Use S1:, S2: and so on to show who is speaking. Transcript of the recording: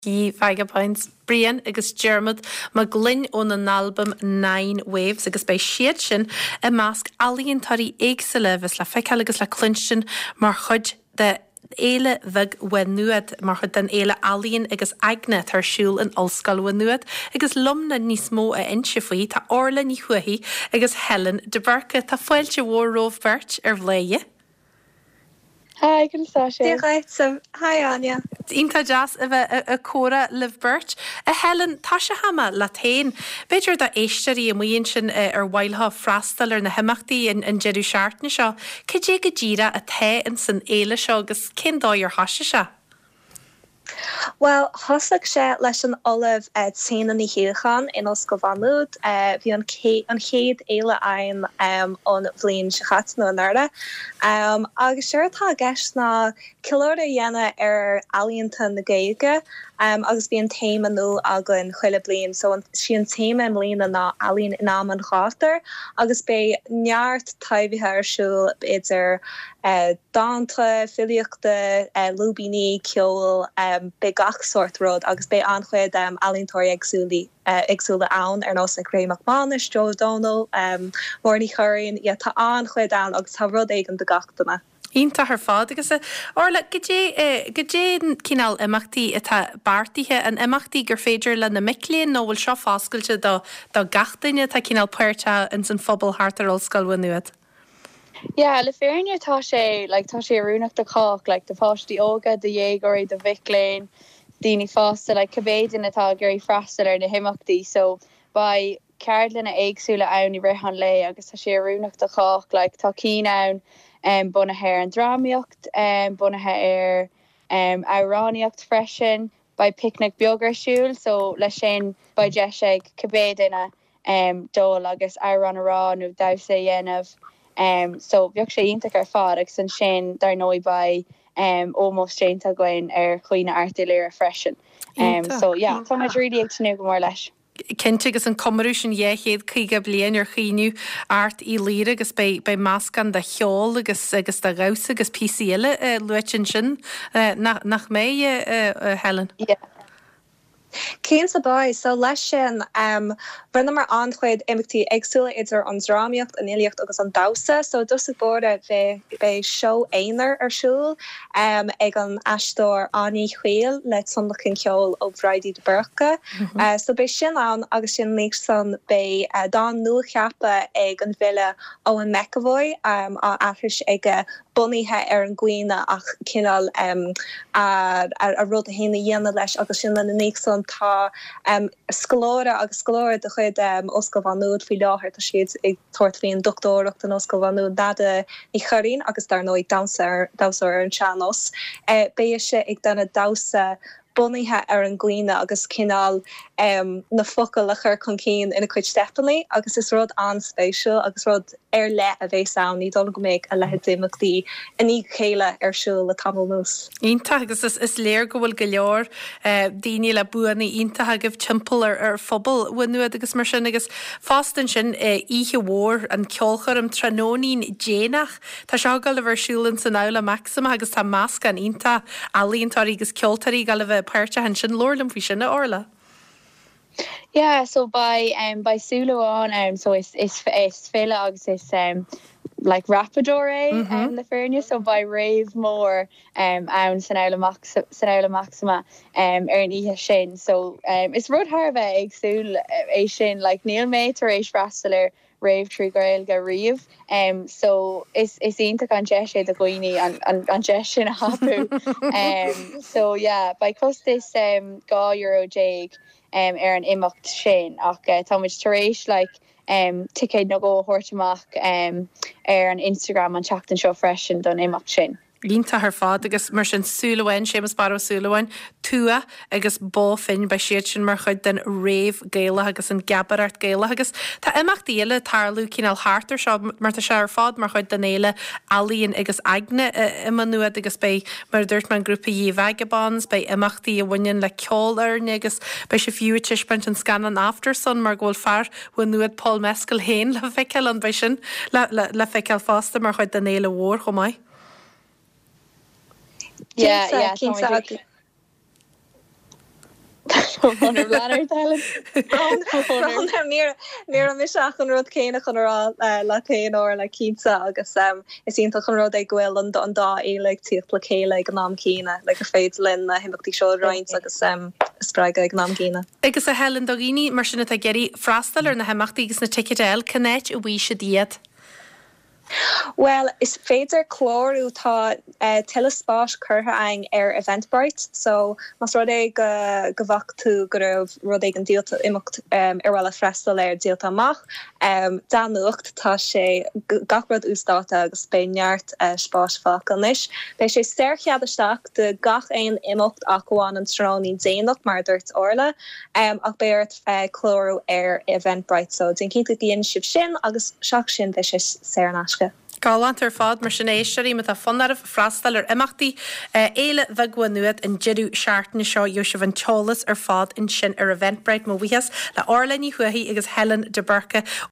S1: Í Vagabonds Brian agus Dermot má glynn ón an album Nine Waves agus bei siad sin a másc alíonn tarí éagsile vis le feiceal agus le clunsin mar chud de éile bheg wenuad mar chud den éile alíonn agus agne tarsúil an olscail wenuad agus lumna níos mó a inse faoi tá orla ní chuaí agus Helen de Burke tá foiilte mhór róh bert ar bléie.
S2: Hi, good Sasha. So, hi, Anya.
S1: Ínta jazz a bheith a córa liv bert. A Helen, tá se hama le tain. Beidir da éisteí a muon sin ar bhailtha freastal ar na himachtaí in jeú seaartna seo. Cé go ddíra a the in san éile seo agus cin dáir hasise se?
S2: Well, hosag sé leis an olah tíana ní hiúchan in os go bhanúd, bhí an chéad éile ein an bhlíonn se chatna an airde. Agus seir tá gceist na cilóir a dhéana ar alíonnta na Gaeilge, agus bí an téim anú agan chuile blion, so si an téim an líana na alíonn inám an chátar, agus bé neart taimhithe arsúil idir dáanta, filiochta, lúbíní, ceol, be gach sort rud, agus bé anchuid alíntóirí agsúla ann ar nás na Graham McManus, Joe O'Donnell, Morny Curran, tá anchuid an agus tá rud éigen de gachtainna.
S1: Ínta ar fád agus orla go dé cíál imachtaí atá bartaithe an imachtaí gur féidir le na miclíonn nó bhfuil seo fáscailte do gachtaine tá cíál puirte in san phobal hartar olscail wenuad.
S2: Yeah, le féirne tá sé runúnach de coch, de fátí óga, de dhéagóirí, de vicléin, daoine fásta, cabbéidir atá gurí freastal ar na himachtaí, so ba ceardlin a éagsúla ann i rihan lei agus tá sé runúnach de coch, tá cí ann bunathe ar an drámaíocht, bunathe ar áráníocht freisin, ba picnic beagrarsúil, so lei sin ba deise cabbéidirna dul agus árán ará nó damhsa dhéanamh. So bheoh sé ionach ar fád agus san sin dar nói ba almost sénta goin ar chuoine artilleir freisin. So yeah, tá muid rilí ag tunú go mór leis.
S1: Cinnte agus an comarú sin dhéchéad chuige blian ar chiiniu art í líre agus bei máscan de cheol agus de gausa agus PCile luitin sin nach mé Helen.
S2: Yeah. Céim sa bai, so leis sin brenn mar anchuid imimetí agsúla idir an drámaíocht an éiliocht agus an dása, so dusig borda bheith seo éonar arsúil ag an eistóir Aní Chuil le sonlachin ceol ó Bhraidí de Burke. So bei sin an agus sin lí san bei dá nua cheappa ag an bhile ó an Mecavoy a ahris ag bunithe ar an gcuoine ach cinál a rud a héna dhéana leis agus sin le na níosan tá scolóra agus scolóir de chuid oscail bhanúd fao láthir tá siad ag tuairtlaíonn doctóracht an oscail bhanúd dada ní choirín agus dar nó ag damsa ar an seanos. Béise ag dana dása bunithe ar an gcuoine agus cinál na focail a chur chun cín ina chuid Stephanie agus is rud anspéisiúil agus rud ar le a bheith saoin ní dul go méid a leheadimachtaí a ní chéile arsúil le tamil nús.
S1: Ínta agus is léir go bhfuil go leor daoine le buanna ínta agah timppel ar phobal wenuad agus mar sin agus fástan sin ihe mhór an ceolchar am trónín dénach tá seágal a bharsúlann san ála maxima agus tá másc an ínta alíonntarí agus ceoltarí gal a bheith puirte hen sin lorlam fao sinna orla.
S2: Yeah, so by Suluán, so it's fila agus is like Rapadore the fairness, so by rave more an san ála maxima ar an ihe sin, so it's rud harva agsúil é sin like níl méid tar éis freastal rave trí Gaeilge riamh, so is ionach an deise de gooine an deis sin a hapú. So yeah, by costas €2 ar an imacht sin ach táid taréis ticéid nó go thuirteach ar an Instagram an teachtain seo freisin don imacht sin.
S1: Línta ar fád agus mar sin súlahain sémas bar súlahain tua agus bó fin bei siad sin mar chuid den réomh géile agus an gabarart géile agus tá imachtaí eile tarlú cíál hátar seo mar tá se ar fád mar chuid den éile alíonn agus agne imanuad agus bei mar dúirt man grúpa dhí Vagabonds bei imachtaí a bhain le ceollar agus bei se fiú tiispaint an scanan afterson mar ghfuil fear bhainúad Paul Mescal héin le feiceil an bei sin le feiceil fásta mar chuid den éile mhór chomáid.
S2: Yeah. Ní misach an rud céine chun le céin ó le cínta agus is ínta chun rud ag ghfuil an dá éleg tíocht le chéile ag ná cíine le gur féid lin na himachtaí seo roiint agus spreige ag ná cíine.
S1: Agus a helen dogíní mar sinna a geirí freistal ar na himachtaí agus na ticketdéil cnéit a bhí se diaad.
S2: Well, is féidir chlóú tá telespáis chutha ein ar Eventbrite, so mas rud é go bhachtú go raibh rud ag an díalta imimecht ar bhile freistal ar díalta amach. Dá nuacht tá sé gachrad úsáta agus Spéinneart spáis fácanis. Bei sé steirchead isteach de gach ein imimecht aháin an tróní déanaach mar dúirt orla, ach béirt chlóú ar Eventbrite, so din cinnta gíon sib sin agus seach sin bheit sé séarnáisce.
S1: Gálant ar fád mar sin éisiirí me a fanarh freistal ar imachtaí éile bheagha nuad an jeú seaartna seo jo se bhain teolalas ar fád in sin ar Eventbrite mo bhuias le orlaní chuaí agus Helen de Burke